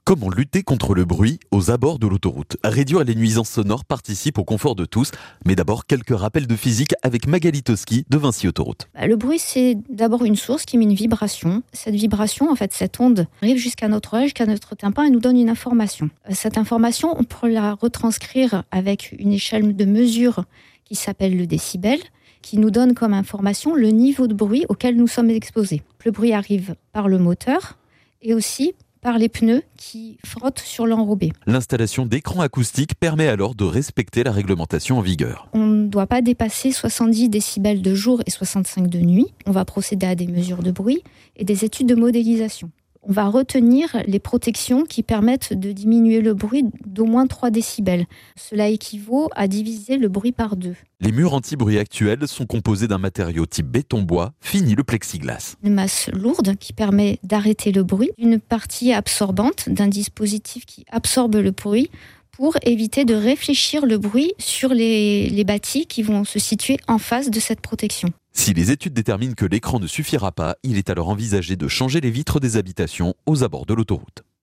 Comment lutter contre le bruit aux abords de l'autoroute? Réduire les nuisances sonores participe au confort de tous. Mais d'abord, quelques rappels de physique avec Magali Toski de Vinci Autoroute. Le bruit, c'est d'abord une source qui met une vibration. Cette vibration, cette onde arrive jusqu'à notre oreille, jusqu'à notre tympan et nous donne une information. Cette information, on peut la retranscrire avec une échelle de mesure qui s'appelle le décibel, qui nous donne comme information le niveau de bruit auquel nous sommes exposés. Le bruit arrive par le moteur et aussi par les pneus qui frottent sur l'enrobé. L'installation d'écrans acoustiques permet alors de respecter la réglementation en vigueur. On ne doit pas dépasser 70 décibels de jour et 65 de nuit. On va procéder à des mesures de bruit et des études de modélisation. On va retenir les protections qui permettent de diminuer le bruit d'au moins 3 décibels. Cela équivaut à diviser le bruit par 2. Les murs anti-bruit actuels sont composés d'un matériau type béton-bois, fini le plexiglas. Une masse lourde qui permet d'arrêter le bruit, une partie absorbante d'un dispositif qui absorbe le bruit pour éviter de réfléchir le bruit sur les bâtis qui vont se situer en face de cette protection. Si les études déterminent que l'écran ne suffira pas, il est alors envisagé de changer les vitres des habitations aux abords de l'autoroute.